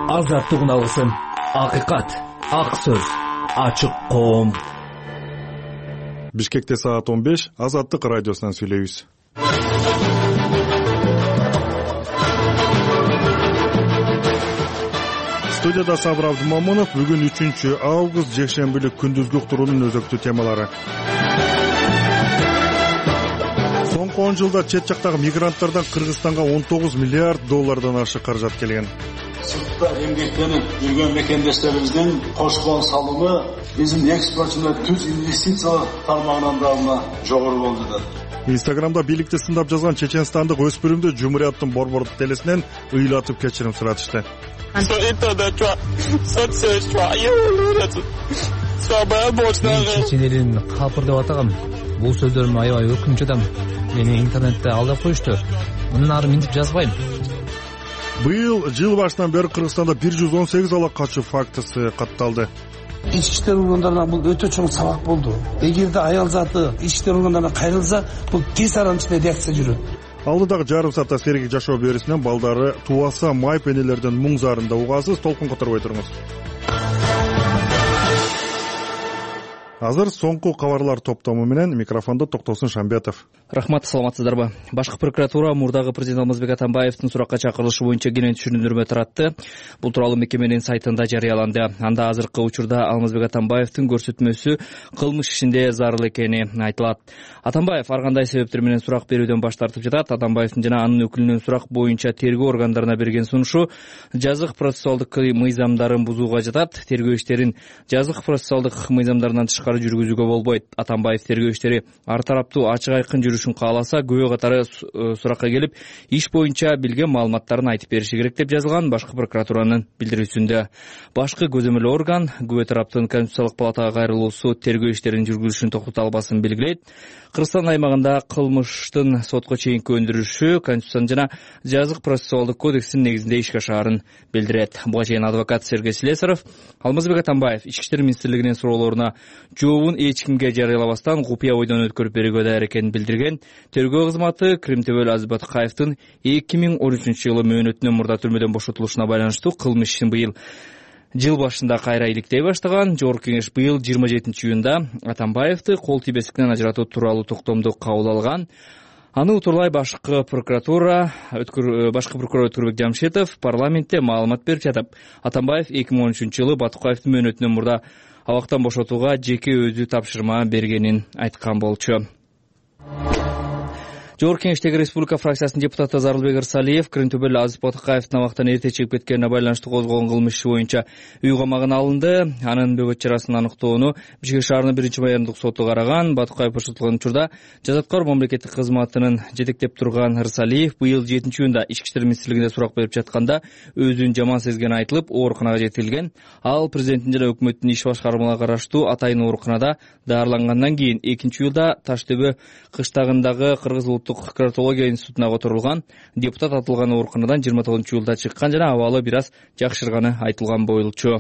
Азаттык алгысын, акыйкат, ак сөз, ачык коом. Бишкекте саат 15, Азаттык радиосунан сүйлөйбүз. Студияда Сабыр Абдымомунов. Бүгүн 3 август жекшембилик күндүзгү уктуруунун өзөктүү темалары. Соңку 10 жылда чет жактагы мигранттардан Кыргызстанга $19 миллиард ашык каражат келген. Сыртта эмгектенип жүргөн мекендештерибиздин кошкон салымы биздин экспорт жана түз инвестициялар тармагынан дагы жогору болду. Инстаграмда бийликти сындап жазган чеченстандык өспүрүмдү Жумурияттын борбордук телесинен ыйлатып кечирим суратышты. Чечен элин капыр деп атагам. Бул сөздөрүмө аябай өкүнүп жатам. Мени интернетте алдап коюшту. Мындан ары минтип жазбайм. Быйыл жыл башынан бери Кыргызстанда 118 ала качуу фактысы катталды. Ички иштер органдарына бул өтө чоң сабак болду. Эгерде аял заты ички иштер органдарына кайрылса, бул тез арада ичинде реакция жүрөт. Алдыдагы жарым саатта Сергек жашоо берүүсүнөн балдары туаса майып энелердин муң зарын да угасыз. Толкун которбой туруңуз. Азыр соңку кабарлар топтому менен микрофондо Токтосун Шамбетов. Рахмат, саламатсыздарбы? Башкы прокуратура мурдагы президент Алмазбек Атамбаевдин суракка чакырылышы боюнча кенен түшүндүрмө таратты. Бул тууралуу мекеменин сайтында жарыяланды. Анда азыркы учурда Алмазбек Атамбаевдин көрсөтмөсү кылмыш ишинде зарыл экени айтылат. Атамбаев ар кандай себептер менен сурак берүүдөн баш тартып жатат. Атамбаевдин жана анын өкүлүнүн сурак боюнча тергөө органдарына берген сунушу жазык процессуалдык мыйзамдарын бузууга жатат. Тергөө иштерин жазык процессуалдык мыйзамдарынан тышкары жүргүзүүгө болбойт. Атамбаев тергөө иштери ар тараптуу ачык айкын жүрүшүн кааласа, күбө катары суракка келип, иш боюнча билген маалыматтарын айтып бериши керек деп жазылган башкы прокуратуранын билдирүүсүндө. Башкы көзөмөл орган күбө тараптын Конституциялык палатага кайрылуусу тергөө иштерин жүргүзүшүн токтото албасын белгилейт. Кыргызстан аймагында кылмыштын сотко чейинки өндүрүшү Конституциянын жана жазык процессуалдык кодекстин негизинде ишке ашаарын билдирет. Буга чейин адвокат Сергей Слесарев Алмазбек Атамбаев Ички иштер министрлигинин суроолоруна жообун эч кимге жарыялабастан купуя ойдон өткөрүп берүүгө даяр экенин билдирген. Тергөө кызматы Кримтөбөл Азиз Батыкаевдин 2013-жылы мөөнөтүнөн мурда түрмөдөн бошотулушуна байланыштуу кылмыш ишин быйыл жыл башында кайра иликтей баштаган. Жогорку кеңеш быйыл 27-июнда Атамбаевди кол тийбестиктен ажыратуу тууралуу токтомду кабыл алган. Аны утурлай башкы прокурор Өткүрбек Жамшитов парламентте маалымат берип жатып, Атамбаев 2013-жылы Батыкаевдин мөөнөтүнөн мурда абактан бошотууга жеке өзү тапшырма бергенин айткан болчу. Жогорку кеңештеги Республика фракциясынын депутаты Зарылбек Ырсалиев Кримтөбөл Азиз Батыкаевдин абактан эрте чыгып кеткенине байланыштуу козголгон кылмыш иши боюнча үй камагына алынды. Анын бөгөт чарасын аныктоону Бишкек шаарынын 1-майордук соту караган. Батыкаев бошотулган учурда жазаткар мамлекеттик кызматынын жетектеп турган Ырсалиев быйыл 7-июнда Ички иштер министрлигинде сурак берип жатканда өзүн жаман сезгени айтылып, ооруканага жеткирилген. Ал президенттин жана өкмөттүн иш башкармаларына караштуу Атайын ооруканада даарылангандан кийин 2-июлда Таштөбө кыштагындагы Кыргыз Кардиология институтуна которулган. Депутат атылган ооруканадан 29-июлда чыккан жана абалы бир аз жакшырганы айтылган болчу.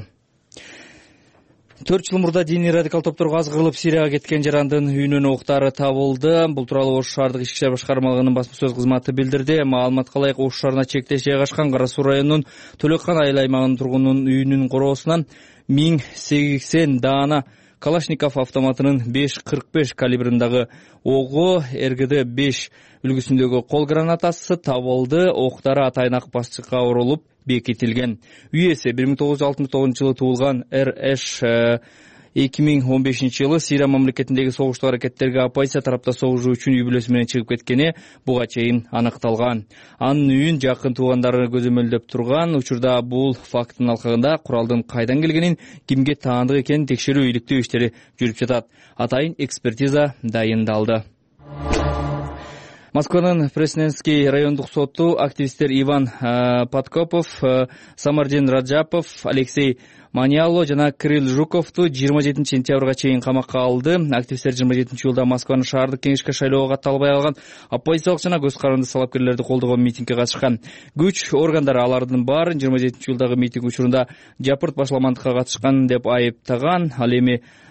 4 жыл мурда диний радикал топторго азгырылып Сирияга кеткен жарандын үйүнөн октары табылды. Бул тууралуу Ош шаардык ички иштер башкармалыгынын басма сөз кызматы билдирди. Маалыматка ылайык Ош шаарына чектеш жайгашкан Кара Суу районунун Төлөкхан айыл аймагынын тургунунун үйүнүн короосунан 1080 даана Калашников автоматынын 5.45 калибриндагы огу, РГД-5 үлгүсүндөгү кол гранатасы табылды. Октары Атайын ак басчыкка оролуп бекитилген. Үй ээси 1969-жылы туулган РШ 2015-жылы Сирия мамлекетиндеги согуштук аракеттерге оппозиция тарапта согушуу үчүн үй бүлөсү менен чыгып кеткени буга чейин аныкталган. Анын үйүн жакын туугандары көзөмөлдөп турган. Учурда бул факттын алкагында куралдын кайдан келгенин, кимге таандык экенин текшерүү иликтөө иштери жүрүп жатат. Атайын экспертиза дайындалды. Москванын Пресненский райондук соту активисттер Иван Подкопов, Самардин Раджапов, Алексей Маниало жана Кирилл Жуковду 27-сентябрга чейин камакка алды. Активисттер 27-июлда Москванын шаардык кеңешке шайлоого катталбай калган оппозициялык жана көз каранды салапкерлерди колдогон митингге катышкан. Күч органдары алардын баарын 27-июлдагы митинг учурунда жапырт башаламандыкка катышкан деп айыптаган. Ал эми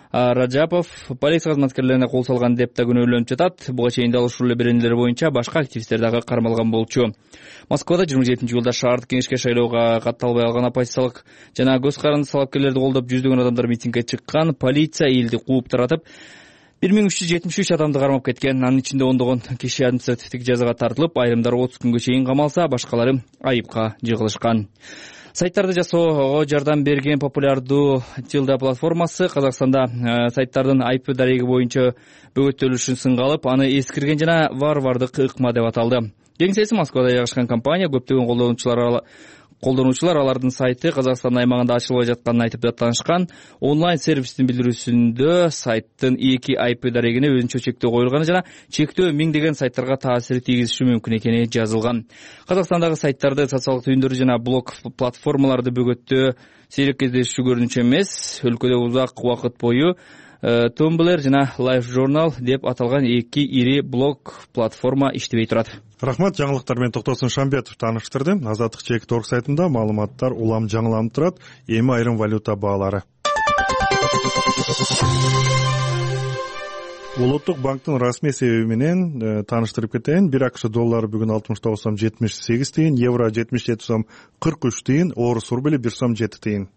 Раджапов полиция кызматкерлерине кол салган деп да күнөөлөнүп жатат. Буга чейин дал ушул эле беренелер боюнча башка активисттер дагы кармалган болчу. Москвада 27-жылда шаардык кеңешке шайлоого катталбай алган оппозициялык жана көз каранды талапкерлерди колдоп жүздөгөн адамдар митингге чыккан. Полиция элди кууп таратып 1373 адамды кармап кеткен. Анын ичинде ондогон киши административдик жазага тартылып, айрымдары 30 күнгө чейин камалса, башкалары айыпка жыгылышкан. Сайттарды жасоого жардам берген популярдуу Tilda платформасы Казакстанда сайттардын IP дареги боюнча бөгөттөлүшүн сынга алып, аны эскирген жана варвардык ыкма деп аталды. Кеңсеси Москвада жайгашкан компания көптөгөн колдонуучулар алардын сайты Казакстан аймагында ачылбай жатканын айтып даттанышкан. Онлайн сервистин билдирүүсүндө сайттын 2 IP дарегине өзүнчө чектөө коюлганы жана чектөө миңдеген сайттарга таасир тийгизиши мүмкүн экени жазылган. Казакстандагы сайттарды, социалдык түйүндөрдү жана блог платформаларды бөгөттөө сейрек кездешүү көрүнүчү эмес. Өлкөдө узак убакыт бою Tumblr жана Life Journal деп аталган 2 ири блог платформа иштебей турат. Рахмат, жаңылыктар менен Токтосун Шамбетов тааныштырды. Азаттык Чек.org сайтында маалыматтар улам жаңыланып турат. Эми айрым валюта баалары. Улуттук банктын расмий себеби менен тааныштырып кетейин. 1 АКШ доллары бүгүн 69 сом 78 тыйын, евро 77 сом 43 тыйын, орус рубли 1 сом 7 тыйын.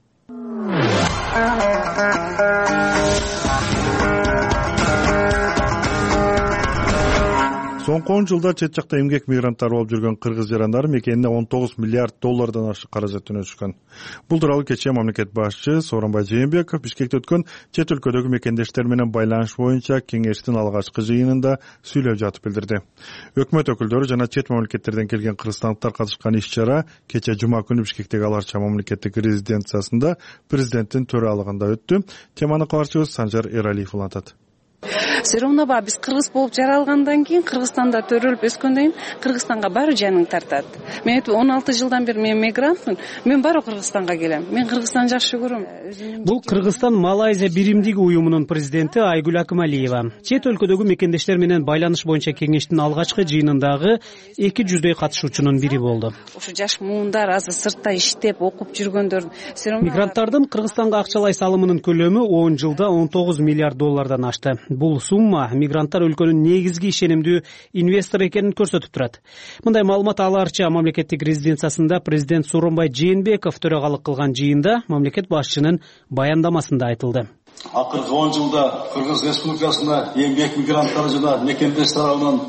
Соңку 10 жылда чет жакта эмгек мигранттары болуп жүргөн кыргыз жарандары мекенине 19 миллиард доллардан ашык каражат жөнөтүшкөн. Бул тууралуу кечээ мамлекет башчы Сооронбай Жээнбеков Бишкекте өткөн чет өлкөдөгү мекендештер менен байланыш боюнча кеңештин алгачкы жыйынында сүйлөп жатып билдирди. Өкмөт өкүлдөрү жана чет мамлекеттерден келген кыргызстандыктар катышкан иш-чара кечээ жума күнү Бишкектеги Аларча мамлекеттик резиденциясында президенттин төралыгында өттү. Теманы кабарчыбыз Санжар Эралиев улантат. Все равно биз кыргыз болуп жаралгандан кийин, Кыргызстанда төрөлүп өскөндөн кийин Кыргызстанга баары жаның тартат. Мен 16 жылдан бери мен мигрантмын. Мен баары Кыргызстанга келем. Мен Кыргызстанды жакшы көрөм. Бул Кыргызстан Малайзия биримдиги уюмунун президенти Айгүл Акымалиева. Чет өлкөдөгү мекендештер менен байланыш боюнча кеңештин алгачкы жыйынындагы 200 катышуучунун бири болду. Ушу жаш муундар азыр сыртта иштеп, окуп жүргөндөр мигранттардын Кыргызстанга акчалай салымынын көлөмү 10 жылда 19 миллиард доллардан ашты. Бул сумма мигранттар өлкөнүн негизги ишенимдүү инвестор экенин көрсөтүп турат. Мындай маалымат Аларча мамлекеттик резиденциясында президент Сооронбай Жээнбеков төрагалык кылган жыйында мамлекет башчынын баяндамасында айтылды. Акыркы 10 жылда Кыргыз Республикасында эмгек мигранттары жана мекендеш тарабынан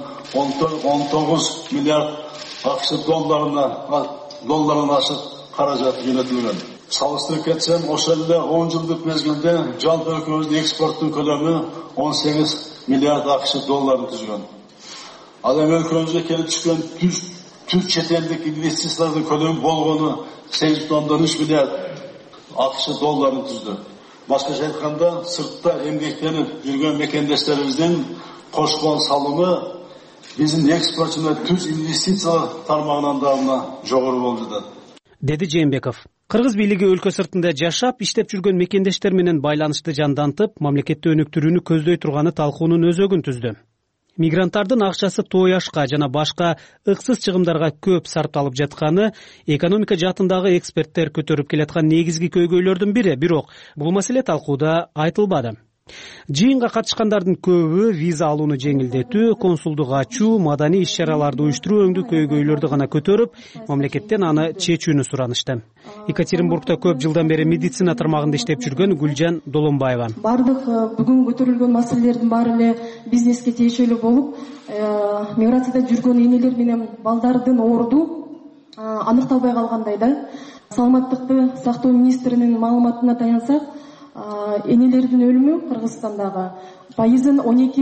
19 миллиард АКШ долларынан ашык каражат жөнөтүлгөн. Салыштырып кетсем, ошол эле 10 жылдык мезгилде жалпы өлкөбүздүн экспорттун көлөмү 18 миллиард АКШ долларын түзгөн. Ал эми өлкөбүзгө келип түшкөн түз чет элдик инвестициялардын көлөмү болгону 8,3 миллиард АКШ долларын түздү. Башкача айтканда, сыртта эмгектенип жүргөн мекендештерибиздин кошкон салымы биздин экспорт жана түз инвестиция тармагынан дагы жогору болуп жатат, деди Жээнбеков. Кыргыз бийлиги өлкө сыртында жашап, иштеп жүргөн мекендештер менен байланышты жандантып, мамлекетти өнүктүрүүнү көздөй турганы талкуунун өзөгүн түздү. Мигранттардын акчасы той ашка жана башка ыксыз чыгымдарга көп сарпталып жатканы экономика жаатындагы эксперттер көтөрүп келаткан негизги көйгөйлөрдүн бири, бирок бул маселе талкууда айтылбады. Жыйынга катышкандардын көбү виза алууну жеңилдетүү, консулдук ачуу, маданий иш-чараларды уюштуруу өңдүү көйгөйлөрдү гана көтөрүп, мамлекеттен аны чечүүнү суранышты. Екатеринбургда көп жылдан бери медицина тармагында иштеп жүргөн Гүлжан Доломбаева. Бардык бүгүн көтөрүлгөн маселелердин баары эле бизнеске тиешелүү болуп, миграцияда жүргөн энелер менен балдардын оорду аныкталбай калгандай да. Саламаттыкты сактоо министринин маалыматына таянсак, энелердин өлүмү Кыргызстандагы пайызын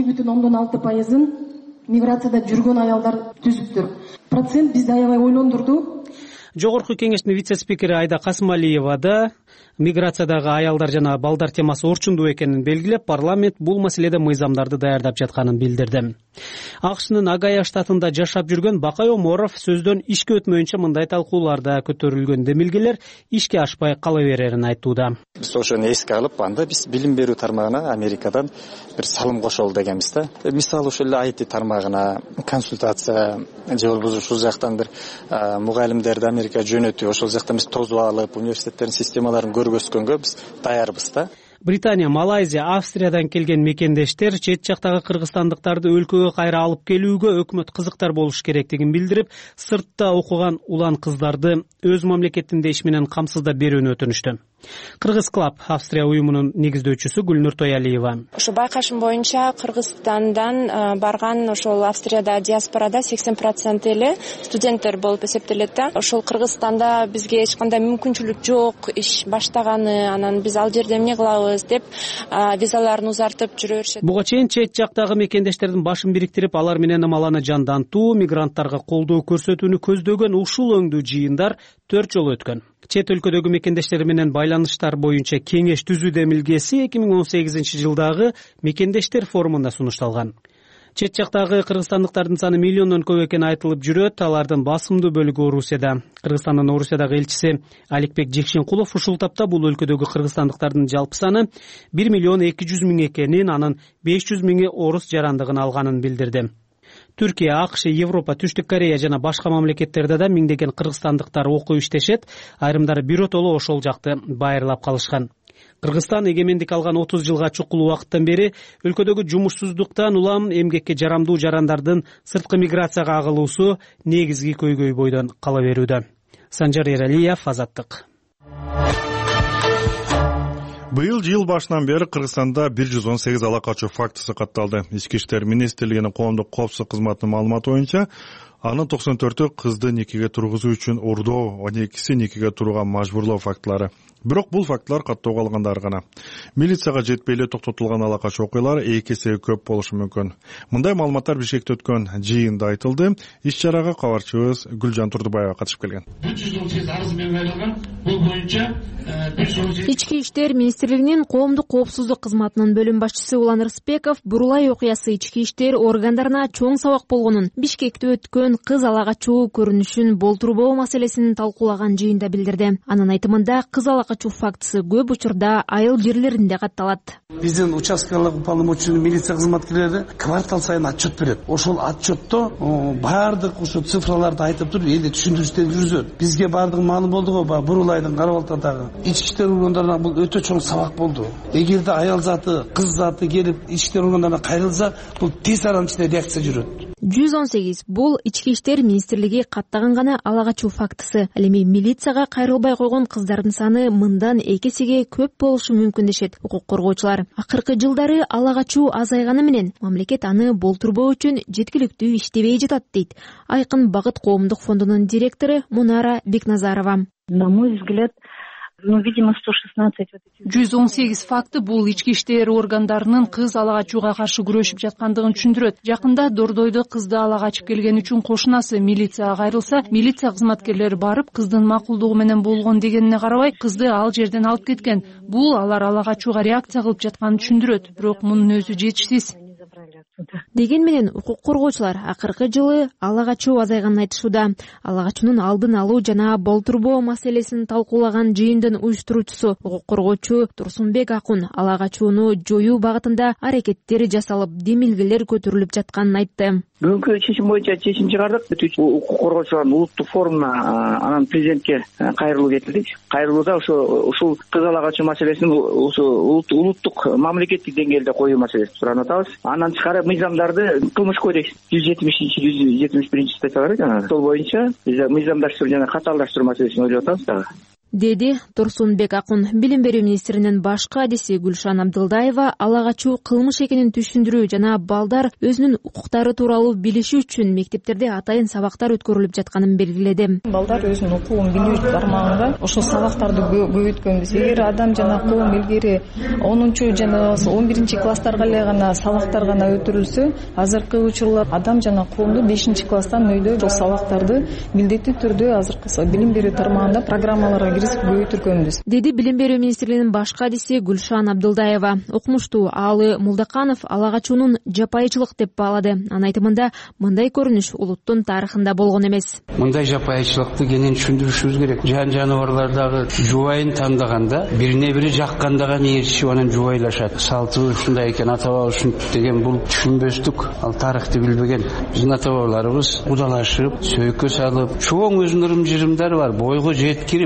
12,6% миграцияда жүргөн аялдар түзүптүр. Процент бизди аябай ойлондурду. Жогорку кеңештин вице-спикери Айда Касымалиева да миграциядагы аялдар жана балдар темасы орчундуу экенин белгилеп, парламент бул маселеде мыйзамдарды даярдап жатканын билдирди. АКШнын Агая штатында жашап жүргөн Бакай Оморов сөздөн ишке өтмөйүнчө мындай талкууларда көтөрүлгөн демилгелер ишке ашпай кала берерин айтууда. Биз ошону эске алып, анда биз билим берүү тармагына Америкадан бир салым кошолу дегенбиз да. Мисалы ошол эле IT тармагына консультация же болбосо ушул жактан бир мугалимдерди Америкага жөнөтүү, ошол жактан биз тосуп алып, университеттердин системаларын көргөзгөнгө биз даярбыз да. Британия, Малайзия, Австриядан келген мекендештер чет жактагы кыргызстандыктарды өлкөгө кайра алып келүүгө өкмөт кызыктар болуш керектигин билдирип, сыртта окуган улан кыздарды өз мамлекетинде иш менен камсыздап берүүнү өтүнүштү. Кыргыз Клаб Австрия уюмунун негиздөөчүсү Гүлнур Тоялиева. Ошо байкашым боюнча Кыргызстандан барган ошол Австрияда диаспорада 80% эле студенттер болуп эсептелет да. Ошол Кыргызстанда бизге эч кандай мүмкүнчүлүк жок, иш баштаганы, анан биз ал жерде эмне кылабыз деп визаларын узартып жүрө беришет. Буга чейин чет жактагы мекендештердин башын бириктирип, алар менен амаланы жандантуу, мигранттарга колдоо көрсөтүүнү көздөгөн ушул өңдүү жыйындар 4 жолу өткөн. Чет өлкөдөгү мекендештер менен байланыштар боюнча кеңеш түзүү демилгеси 2018-жылдагы мекендештер форумунда сунушталган. Чет жактагы кыргызстандыктардын саны миллиондон көп экени айтылып жүрөт. Алардын басымдуу бөлүгү Орусияда. Кыргызстандын Орусиядагы элчиси Аликбек Жекшенкулов ушул тапта бул өлкөдөгү кыргызстандыктардын жалпы саны 1,2 миллион экенин, анын 500 миңи орус жарандыгын алганын билдирди. Түркия, АКШ, Европа, Түштүк Корея жана башка мамлекеттерде да миңдеген кыргызстандыктар окуп иштешет. Айрымдары биротоло ошол жакты байырлап калышкан. Кыргызстан эгемендик алган 30 жылга чукул убакыттан бери өлкөдөгү жумушсуздуктан улам эмгекке жарамдуу жарандардын сырткы миграцияга агылуусу негизги көйгөй бойдон кала берүүдө. Санжар Эралиев, Азаттык. Быйыл жыл башынан бери Кыргызстанда 118 ала качуу фактысы катталды. Ички иштер министрлигинин коомдук коопсуздук кызматынын маалыматы боюнча, анын 94-ü кызды никеге тургузуу үчүн урдоо, 12-си никеге турууга мажбурлоо фактылары. Бирок бул фактылар каттоого алгандары гана. Милицияга жетпей эле токтотулган ала качуу окуялар 2 эсе көп болушу мүмкүн. Мындай маалыматтар Бишкекте өткөн жыйында айтылды. Иш-чарага кабарчыбыз Гүлжан Турдубаева катышып келген. 118 арыз менен кайрылган. Бул боюнча Ички иштер министрлигинин коомдук коопсуздук кызматынын бөлүм башчысы Улан Рыспеков Бурулай окуясы ички иштер органдарына чоң сабак болгонун, Бишкекте өткөн кыз ала качуу көрүнүшүн болтурбоо маселесин талкуулаган жыйында билдирди. Анын айтымында кыз ала качуу фактысы көп учурда айыл жерлеринде катталат. Биздин участкалык уполномоченный милиция кызматкерлери квартал сайын отчет берет. Ошол отчетто баардык ошо цифраларды айтып туруп, эле түшүндүрүштөр жүргүзөт. Бизге баардыгы маалым болду го, Бурулайдын Карабалтадагы ички иштер органдарына бул өтө чоң сабак болду. Эгерде аял заты, кыз заты келип ички иштер органдарына кайрылса, бул тез аранын ичинде реакция жүрөт. 118 бул ички иштер министрлиги каттаган гана ала качуу фактысы. Ал эми милицияга кайрылбай койгон кыздардын саны мындан 2 эсеге көп болушу мүмкүн дешет укук коргоочулар. Акыркы жылдары ала качуу азайганы менен мамлекет аны болтурбоо үчүн жеткиликтүү иштебей жатат дейт Айкын Багыт коомдук фондунун директору Мунара Бекназарова. На мой взгляд, видимо, 118 факты бул ички иштер органдарынын кыз ала качууга каршы күрөшүп жаткандыгын түшүндүрөт. Жакында Дордойдо кызды ала качып келген үчүн кошунасы милицияга кайрылса, милиция кызматкерлери барып кыздын макулдугу менен болгон дегенине карабай, кызды ал жерден алып кеткен. Бул алар ала качууга реакция кылып жатканын түшүндүрөт. Бирок мунун өзү жетишсиз. Деген менен укук коргоочулар акыркы жылы ала качуу азайганын айтышууда. Ала качуунун алдын алуу жана болтурбоо маселесин талкуулаган жыйындын уюштуруучусу укук коргоочу Турсунбек Акун ала качууну жоюу багытында аракеттер жасалып, демилгелер көтөрүлүп жатканын айтты. Бүгүнкү чечим боюнча чечим чыгардык. Укук коргоочулардын улуттук форумуна анан президентке кайрылуу кетилди. Кайрылууда ушул кыз ала качуу маселесин улуттук мамлекеттик деңгээлде коюу маселесин суранып атабыз. Андан тышкары мыйзамдарды кылмыш кодекс 170-171 статьялары жана сол боюнча биз мыйзамдаштыруу жана катаалдаштыруу маселесин ойлоп атабыз дагы. Деди Турсунбек Акун. Билим берүү министринин башкы адиси Гүлшан Абдылдаева ала качуу кылмыш экенин түшүндүрүү жана балдар өзүнүн укуктары тууралуу билиши үчүн мектептерде атайын сабактар өткөрүлүп жатканын белгиледи. Балдар өзүнүн укугун билүү тармагында ошол сабактарды көбөйткөнбүз. Эгер адам жана коом илгери 10 жана 11 класстарга эле гана сабактар гана өтүрүлсө, азыркы учурлар адам жана коомду 5 класстан өйдө ошол сабактарды милдеттүү түрдө азыркы билим берүү тармагында программаларга көбөйтүргөнбүз, деди Билим берүү министринин башкы адиси Гүлшан Абдылдаева. Окумуштуу Аалы Мулдаканов ала качуунун жапайычылык деп баалады. Анын айтымында мындай көрүнүш улуттун тарыхында болгон эмес. Мындай жапайычылыкты кенен түшүндүрүшүбүз керек. Жан жаныбарлардагы жубайын тандаганда бирине бири жакканда гана ээрчишип анан жубайлашат. Салтыбыз ушундай экен, ата баба ушинтип деген бул түшүнбөстүк. Ал тарыхты билбеген. Биздин ата бабаларыбыз кудалашып, сөйкө салып, чоң өзүнүн ырым-жырымдары бар. Бойго жеткирип, бирин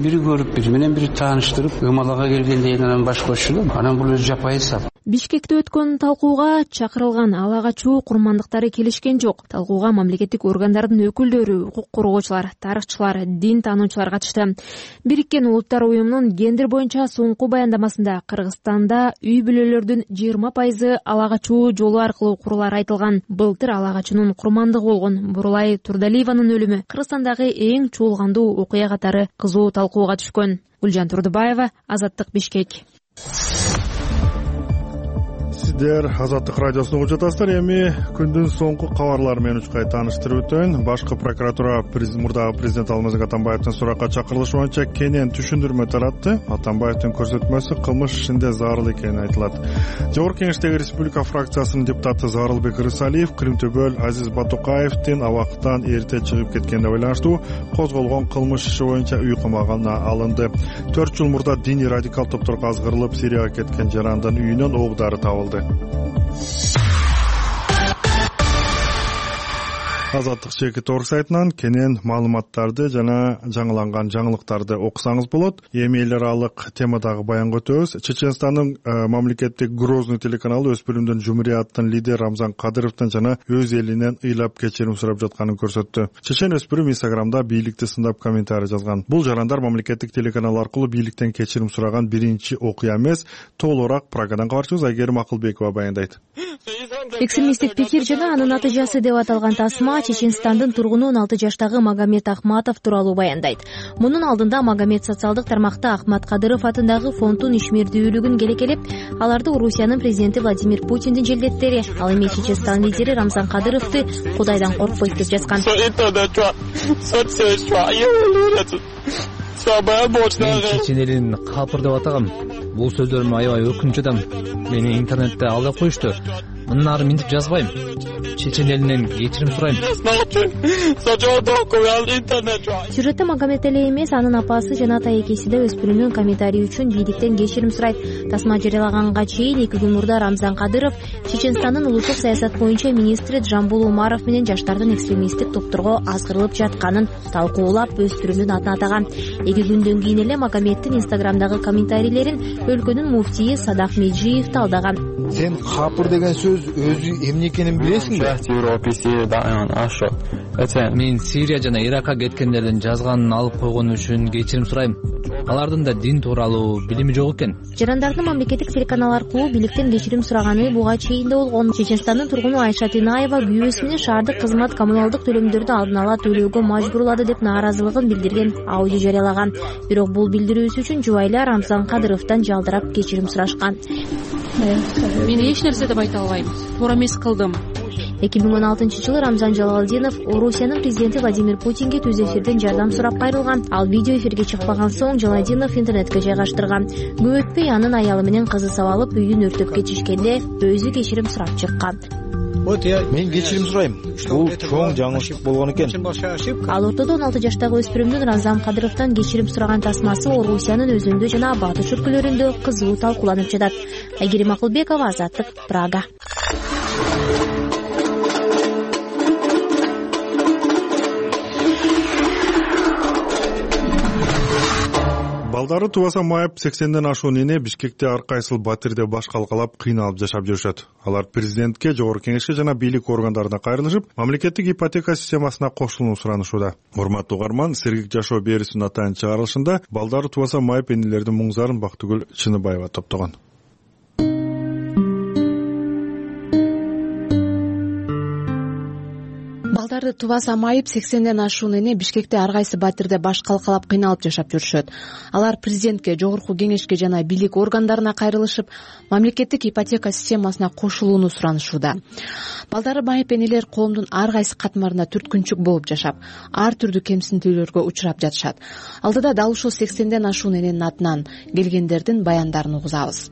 бири көрүп, бири менен бири тааныштырып, ымалага келгенден анан баш кошулуп, анан бул өзү жапайы сап. Бишкекте өткөн талкууга чакырылган ала качуу курмандыктары келишкен жок. Талкууга мамлекеттик органдардын өкүлдөрү, укук коргоочулар, тарыхчылар, дин таануучулар катышты. Бириккен Улуттар уюмунун гендер боюнча соңку баяндамасында Кыргызстанда үй бүлөлөрдүн 20% ала качуу жолу аркылуу курулары айтылган. Былтыр ала качуунун курмандыгы болгон Бурулай Турдалиеванын өлүмү Кыргызстандагы эң чуулгандуу окуя катары кызуу талкууга түшкөн. Гүлжан Турдубаева, Азаттык, Бишкек. Сиздер Азаттык радиосун угуп жатасыздар. Эми күндүн соңку кабарлары менен учкай тааныштырып өтөйүн. Башкы прокуратура мурдагы президент Алмазбек Атамбаевдин суракка чакырылышы боюнча кенен түшүндүрмө таратты. Атамбаевдин көрсөтмөсү кылмыш ишинде зарыл экени айтылат. Жогорку Кеңештеги Республика фракциясынын депутаты Зарылбек Рысалиев Кырымтөбөл Азиз Батукаевдин абактан эрте чыгып кеткенине байланыштуу козголгон кылмыш иши боюнча үй камагына алынды. 4 жыл мурда диний радикал топторго азгырылып Сирияга кеткен жарандын үйүнөн ок дары табылды. Азаттык чеки тор сайтынан кенен маалыматтарды жана жаңыланган жаңылыктарды окусаңыз болот. Эми эл аралык темадагы баянга өтөбүз. Чеченстандын мамлекеттик Грозный телеканалы өспүрүмдүн Жумурияттын лидери Рамзан Кадыровдон жана өз элинен ыйлап кечирим сурап жатканын көрсөттү. Чечен өспүрүм Инстаграмда бийликти сындап комментарий жазган. Бул жарандар мамлекеттик телеканал аркылуу бийликтен кечирим сураган биринчи окуя эмес. Толугураак Прагадан кабарчыбыз Айгерим Акылбекова баяндайт. Экстремисттик пикир жана анын натыйжасы деп аталган тасма Чеченстандын тургуну 16 жаштагы Магомед Ахматов тууралуу баяндайт. Мунун алдында Магомед социалдык тармакта Ахмат Кадыров атындагы фонддун ишмердүүлүгүн келекелеп, аларды Орусиянын президенти Владимир Путиндин желдеттери, ал эми Чеченстан лидери Рамзан Кадыровду Кудайдан коркпойт деп жазган. Мен чечен элин капыр деп атагам. Бул сөздөрүм аябай өкүнүч адам. Мени интернетте алдап коюшту. Мындан ары минтип жазбайм. Чечен элинен кечирим сурайм. Сюжетте Магомед эле эмес, анын апасы жана тайекеси да өспүрүмдүн комментарий үчүн бийликтен кечирим сурайт. Тасма жарыялаганга чейин 2 күн мурда Рамзан Кадыров Чеченстандын улуттук саясат боюнча министри Жамбул Умаров менен жаштардын экстремисттик топторго азгырылып жатканын талкуулап өспүрүмдүн атын атаган. 2 күндөн кийин эле Магомеддин Инстаграмдагы комментарийлерин өлкөнүн муфтийи Садак Меджиев талдаган. Сен капыр деген сөз өзү эмне экенин билесиңби? Мен Сирия жана Иракка кеткендердин жазганын алып койгон үчүн кечирим сурайм. Алардын да дин тууралуу билими жок экен. Жарандардын мамлекеттик телеканал аркылуу бийликтен кечирим сураганы буга чейин да болгон. Чеченстандын тургуну Айша Тинаева күйөөсү менен шаардык кызмат коммуналдык төлөмдөрдү алдын ала төлөөгө мажбурлады деп нааразылыгын билдирген аудио жарыялаган. Бирок бул билдирүүсү үчүн жубайла Рамзан Кадыровдон жалдырап кечирим сурашкан. Мен эч нерсе деп айта албайм. Туура эмес кылдым. 2016-жылы Рамзан Жалалдинов Орусиянын президенти Владимир Путинге түз эфирден жардам сурап кайрылган. Ал видео эфирге чыкпаган соң Жалалдинов интернетке жайгаштырган. Көп өтпөй анын аялы менен кызы сабалып үйүн өртөп кетишкенде өзү кечирим сурап чыккан. Мен кечирим сурайм. Бул чоң жаңылык болгон экен. Ал ортодо 16 жаштагы өспүрүмдүн Рамзан Кадыровдон кечирим сураган тасмасы Орусиянын өзүндө жана батыш өлкөлөрүндө кызуу талкууланып жатат. Айгерим Акылбекова, Азаттык, Прага. Балдары тубаса майып 80ден ашуун эне Бишкекте ар кайсыл батирде баш калкалап кыйналып жашап жүрүшөт. Алар президентке, жогорку кеңешке жана бийлик органдарына кайрылышып, мамлекеттик ипотека системасына кошулууну суранышууда. Урматтуу угарман, Сергек жашоо берүүсүнүн атайын чыгарылышында балдары тубаса майып энелердин муңзарын Бактыгүл Чыныбаева топтогон. Балдарды тубаса майып 80ден ашуун эне Бишкекте ар кайсы батирде баш калкалап кыйналып жашап жүрүшөт. Алар президентке, жогорку кеңешке жана бийлик органдарына кайрылышып, мамлекеттик ипотека системасына кошулууну суранышууда. Балдары майып энелер коомдун ар кайсы катмарында түрткүнчүк болуп жашап, ар түрдүү кемсинтүүлөргө учурап жатышат. Алдыда дал ушул 80ден ашуун эненин атынан келгендердин баяндарын угузабыз.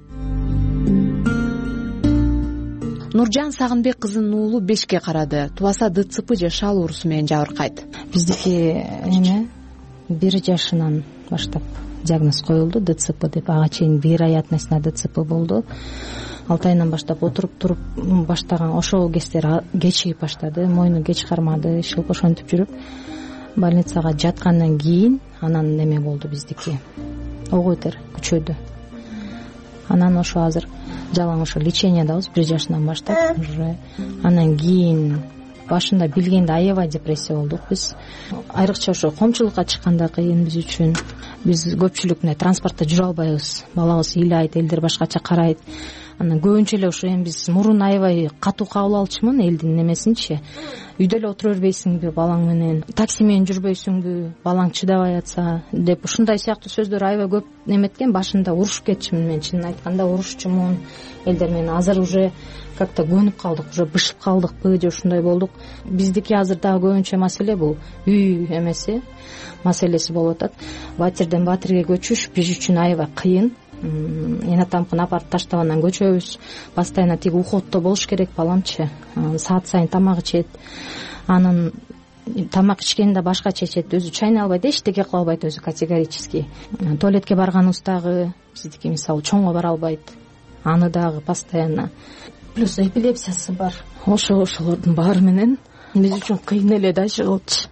Нуржан Сагынбек кызынын уулу 5ке карады. Тубаса ДЦП же шал оорусу менен жабыркайт. Биздики 1 жашынан баштап диагноз коюлду, ДЦП деп. Ага чейин 1 ай атнасына ДЦП болду. 6 айынан баштап отуруп туруп баштаган ошол кездер кечигип баштады. Мойну кеч кармады, шылп ошентип жүрүп больницага жаткандан кийин анан неме болду биздики, ого бетер күчөдү. Анан ошо азыр жалаң ошо лечениядабыз 1 жашынан баштап уже. Анан кийин башында билгенде аябай депрессия болдук биз. Айрыкча ошо коомчулукка чыкканда кыйын биз үчүн. Биз көпчүлүк транспортто жүрө албайбыз. Балабыз ыйлайт, элдер башкача карайт. Анан көбүнчө эле ошо эми биз мурун аябай катуу кабыл алчумун элдин немесинчи. Үйдө эле отура бербейсиңби балаң менен, такси менен жүрбөйсүңбү, балаң чыдабай атса деп ушундай сыяктуу сөздөр аябай көп неметкен. Башында урушуп кетчүмүн мен, чынын айтканда урушчумун элдер менен. Азыр уже как-то көнүп калдык, уже бышып калдыкпы же ушундай болдук. Биздики азыр дагы көбүнчө маселе бул үй эмеси маселеси болуп атат. Батирден батирге көчүш биз үчүн аябай кыйын. Эне атамкын апарып таштабандан көчөбүз. Постоянно тиги уходдо болуш керек баламчы. Саат сайын тамак ичет. Анын тамак ичкенде башкача ичет, өзү чайнай албайт, эчтеке кыла албайт өзү категорически. Туалетке барганыбыздагы биздики мисалы чоңго бара албайт. Аны дагы постоянно. Плюс эпилепсиясы бар. Ошолордун баары менен биз үчүн кыйын эле да жыгылчы.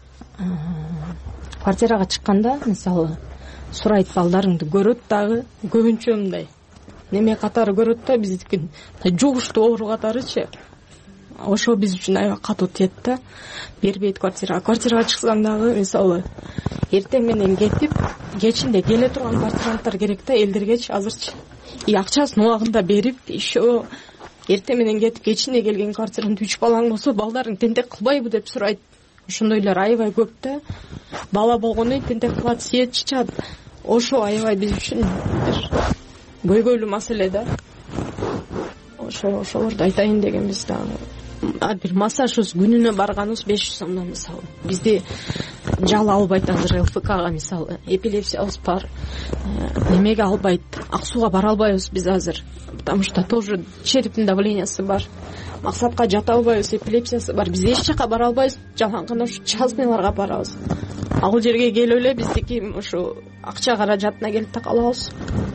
Квартирага чыкканда мисалы сурайт, балдарыңды көрөт дагы көбүнчө мындай неме катары көрөт да, биздикин жугуштуу оору катарычы. Ошо биз үчүн аябай катуу тиет да. Бербейт квартирага. Квартирага чыксаң дагы мисалы эртең менен кетип, кечинде келе турган квартиранттар керек да элдергечи азырчы. Акчасын убагында берип, еще эртең менен кетип, кечинде келген квартирант 3 балаң болсо, балдарың тентек кылбайбы деп сурайт. Ошондойлор аябай көп да. Бала болгону тентек кылат, сиет чычат. Ошо аябай биз үчүн бир көйгөйлүү маселе да. Ошолорду айтайын дегенбиз дагы. Бир массажыбыз күнүнө барганыбыз 500 сомдон мисалы. Бизди жала албайт азыр ЛФКга мисалы. Эпилепсиябыз бар. Немеге албайт. Ак сууга бара албайбыз биз азыр. Потому что тоже черептин давлениясы бар. Максатка жата албайбыз, эпилепсиясы бар. Биз эч жака бара албайбыз. Жалаң гана ушу частныйларга барабыз. Ал жерге келип эле биздики ушу акча каражатына келип такалабыз.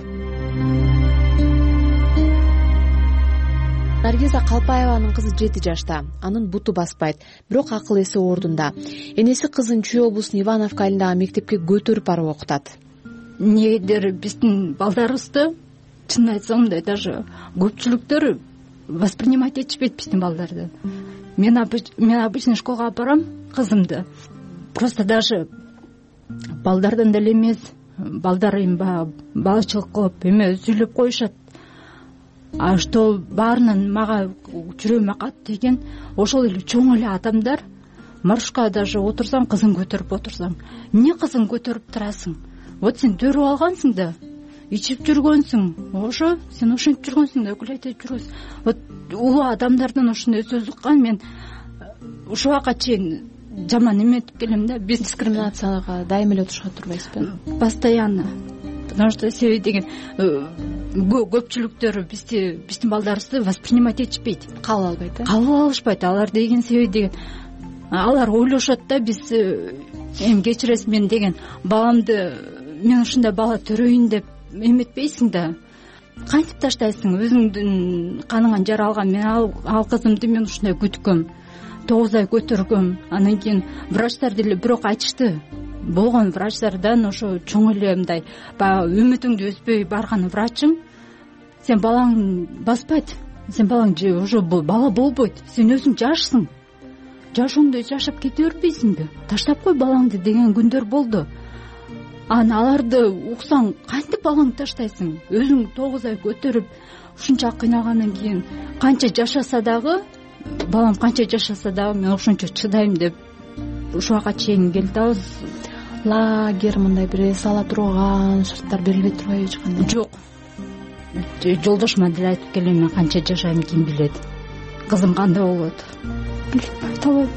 Наргиза Калпаеванын кызы 7 жашта. Анын буту баспайт, бирок акыл эси ордунда. Энеси кызын Чүй облусунун Ивановка айылындагы мектепке көтөрүп барып окутат. Негедер биздин балдарыбызды чын айтсам мындай даже көпчүлүктөр воспринимать этишпейт биздин балдарды. Мен обычно школга апарам кызымды. Просто даже балдардан деле эмес, балдар эми балачылык кылып эме сүйлөп коюшат. А что баарынан мага жүрөгүмө кат деген ошол эле чоң эле адамдар. Маршрутка даже отурсаң, кызың көтөрүп отурсаң, эмне кызың көтөрүп турасың? Вот сен төрүп алгансың да, ичип жүргөнсүң. Ошо сен ошентип жүргөнсүң да, өкүл айтып жүрөсүң. Вот улуу адамдардан ошондой сөз уккан мен ушул убакка чейин жаман эметип келем да. Биз дискриминацияга дайыма эле отурушат турбайсызбы? Постоянно. Потому что себеби деген көпчүлүктөр биздин балдарыбызды воспринимать этишпейт, кабыл албайт. Кабыл алышпайт. Алар деген себеби деген алар ойлошот да, биз эми кечиресиз мен деген баламды мен ушундай бала төрөйүн деп эметпейсиң да. Кантип таштайсың? Өзүңдүн каныңан жаралган мен ал кызымды мен ушундай күткөм, 9 ай көтөргөм. Анан кийин врачтар деле бирок айтышты. Болгон врачтардан ошо чоң эле мындай баягы үмүтүңдү үзбөй барган врачың сен балаң баспайт, сен балаң уже бала болбойт, сен өзүң жашсың, жашооңду жашап кете бербейсиңби, таштап кой балаңды деген күндөр болду. Анан аларды уксаң кантип балаңды таштайсың? Өзүң 9 ай көтөрүп ушунча кыйналгандан кийин канча жашаса дагы, балам канча жашаса дагы мен ошончо чыдайм деп ушул убакка чейин келдибиз. Лагерь мындай бир эс ала турган шарттар берилбей турбайбы эч кандай? Жок. Жолдошума деле айтып келем, мен канча жашайм ким билет. Кызым кандай болот? Айта албайм.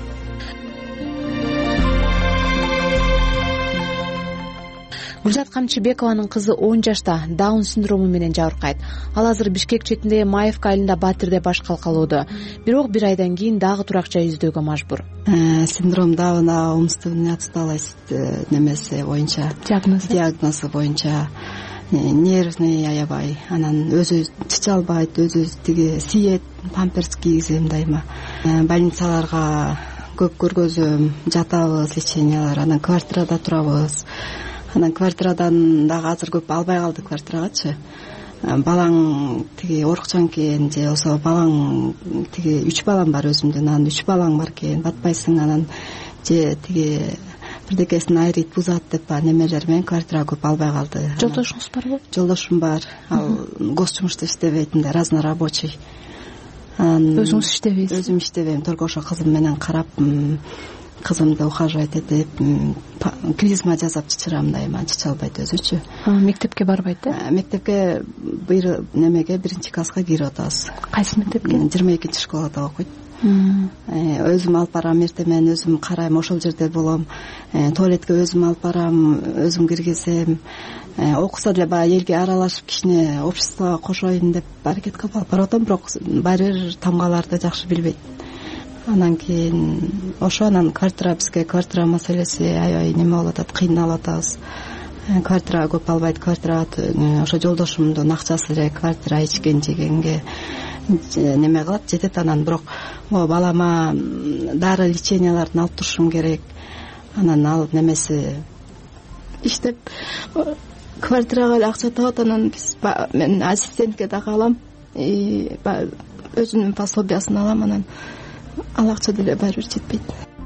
Гүлзат Камчыбекованын кызы 10 жашта, Даун синдрому менен жабыркайт. Ал азыр Бишкек четинде Маевка айылында Батирде баш калкалоодо. Бирок 1 айдан кийин дагы турак жай издөөгө мажбур. Синдром Дауна умственная отсталость немеси боюнча, диагнозу боюнча нервный аябай. Анан өзү чыча албайт, өзү тиги сиет, памперс кийгизем дайыма. Больницаларга көп көргөзөм, жатабыз, лечениялар, анан квартирада турабыз. Анан квартирадан дагы азыр көп албай калды квартирагачы. Балаң тиги орукчан экен же болбосо балаң тиги 3 балам бар өзүмдүн, анан 3 балаң бар экен, батпайсың, анан же тиги бирдекесин айрыйт, бузат деп немелер менен квартира көп албай калды. Жолдошуңуз барбы? Жолдошум бар. Ал госчумушта иштебейт, мындай разнорабочий. Өзүңүз иштебейсиз? Өзүм иштебейм, только ошо кызым менен карап, кызымды ухаживать этип, клизма жасап чычырам, дайыма чыча албайт өзүчү. Мектепке барбайт да? Мектепке немеге 1-класска кирип атабыз. Кайсы мектепке? 22-школада окуйт. Өзүм алып барам, эртең менен өзүм карайм, ошол жерде болом. Туалетке өзүм алып барам, өзүм киргизем. Окуса деле баягы элге аралашып, кичине обществого кошоюн деп аракет кылып алып барып атам, бирок баары бир тамгаларды жакшы билбейт. Анан кийин ошо анан квартира, бизге квартира маселеси аябай неме болуп атат, кыйналып атабыз. Квартира көп албайт, квартира ошо жолдошумдун акчасы эле квартира ичкен жегенге неме кылат, жетет. Анан бирок балама дары леченияларын алып турушум керек. Анан ал немеси иштеп квартирага эле акча табат. Анан мен ассистентке дагы алам, өзүнүн пособиясын алам, анан ал акча деле баары бир жетпейт.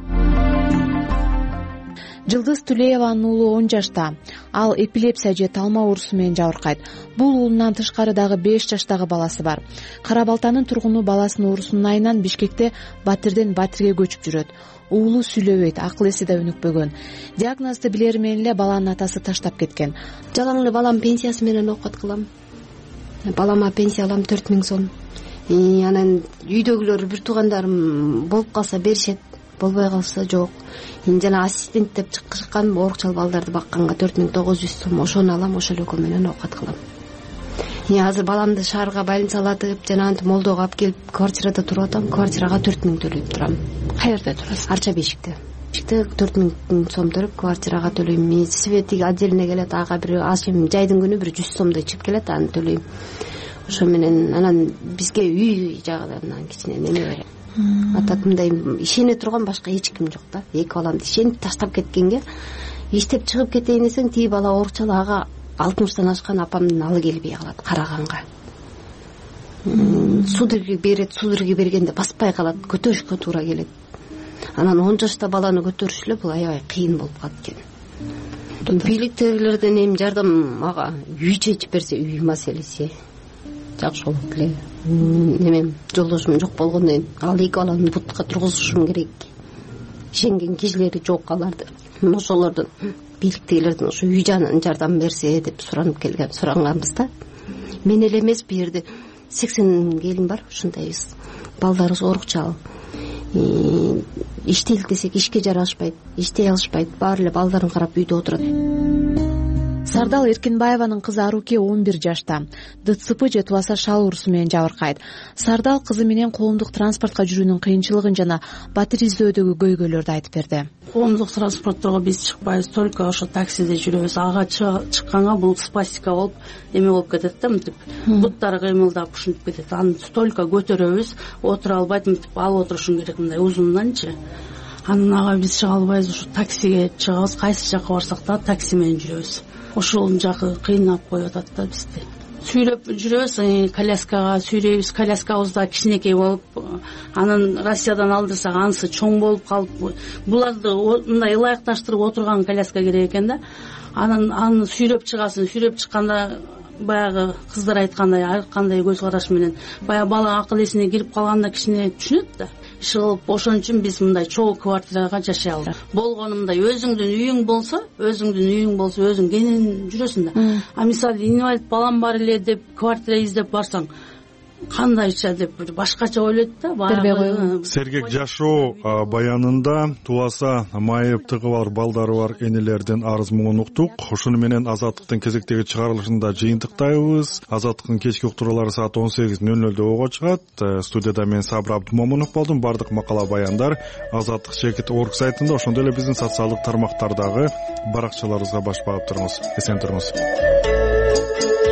Жылдыз Тулееванын уулу 10 жашта. Ал эпилепсия же талма оорусу менен жабыркайт. Бул уулунан тышкары дагы 5 жаштагы баласы бар. Кара Балтанын тургуну баласынын оорусунун айынан Бишкекте Батирден Батирге көчүп жүрөт. Уулу сүйлөбөйт, акыл эси да өнүкпөгөн. Диагнозду билери менен эле баланын атасы таштап кеткен. Жалаң эле балам пенсиясы менен окуп кылам. Балама пенсия алам 4000 сом. Анан үйдөгүлөр бир туугандарым болуп калса беришет, болбой калса жок. Жана ассистент деп чыккан орукчал балдарды бакканга 4900 сом, ошону алам, ошол экөө менен окат кылам. Азыр баламды шаарга больницалатып, жана антип молдого алып келип квартирада туруп атам. Квартирага 4000 төлөйп турам. Каерде турасыз? Арча Бешикте. 4000 сом төлөп квартирага төлөйм. Светиге отдельно келет, ага бир ашым жайдын күнү бир 100 сомдой чек келет, аны төлөйм. Ошо менен анан бизге үй жагынан кичине неме берет. Атат мындай ишене турган башка эч ким жок да. Эки баламды ишенип таштап кеткенге, иштеп чыгып кетейин десең, тиги бала орукчал, ага 60тан ашкан апамдын алы келбей калат караганга. Судороги берет, судороги бергенде баспай калат, көтөрүшкө туура келет. Анан 10 жашта баланы көтөрүш эле бул аябай кыйын болуп калат экен. Бийликтегилерден эми жардам, ага үй чечип берсе, үй маселеси жакшы болот эле. Немем жолдошум жок болгондон кийин ал эки баланы бутка тургузушум керек. Ишенген кишилери жок аларды. Ошолордон бийликтегилерден ошо үй жардам берсе деп суранганбыз да. Мен эле эмес, бу жерде 80 келин бар, ушундайбыз. Балдарыбыз орукчал. Иштейли десек ишке жарашпайт, иштей алышпайт, баары эле балдарын карап үйдө отурат. Сардал Эркинбаеванын кызы Аруке 11 жашта. ДЦП же тубаса шал оорусу менен жабыркайт. Сардал кызы менен коомдук транспортко жүрүүнүн кыйынчылыгын жана Батир издөөдөгү көйгөйлөрдү айтып берди. Коомдук транспортторго биз чыкпайбыз, только ошо таксиде жүрөбүз. Ага чыкканга бул спастика болуп эме болуп кетет да, мынтип буттары кыймылдап ушинтип кетет. Аны только көтөрөбүз, отура албайт, мынтип алып отурушуң керек, мындай узунданчы. Анан ага биз чыга албайбыз, ошо таксиге чыгабыз, кайсы жака барсак да такси менен жүрөбүз. Ошол жагы кыйнап коюп атат да бизди. Сүйлөп жүрөбүз, коляскага сүйрөйбүз, коляскабызда кичинекей болуп, анан Россиядан алдырсак анысы чоң болуп калып, буларды мындай ылайыкташтырып отурган коляска керек экен да. Анан аны сүйрөп чыгасың, сүйрөп чыкканда баягы кыздар айткандай ар кандай көз караш менен баягы бала акыл эсине кирип калганда кичине түшүнөт да. Ишылып, ошон үчүн биз мындай чогуу квартирага жашайлы. Болгону мындай өзүңдүн үйүң болсо, өзүң кенен жүрөсүң да. А мисалы инвалид балам бар эле деп квартира издеп барсаң, кандайча деп бир башкача ойлойт да. Сергек жашоо баянында тубаса майып тыгы бар балдары бар энелердин арыз муңун уктук. Ошону менен Азаттыктын кезектеги чыгарылышында жыйынтыктайбыз. Азаттыктын кечки уктуруулары саат 18:00 ого чыгат. Студияда мен Сабыр Абдумомунов болдум. Бардык макала баяндар Азаттык Чекит орг сайтында, ошондой эле биздин социалдык тармактардагы баракчаларыбызга баш багып туруңуз. Эсен туруңуз.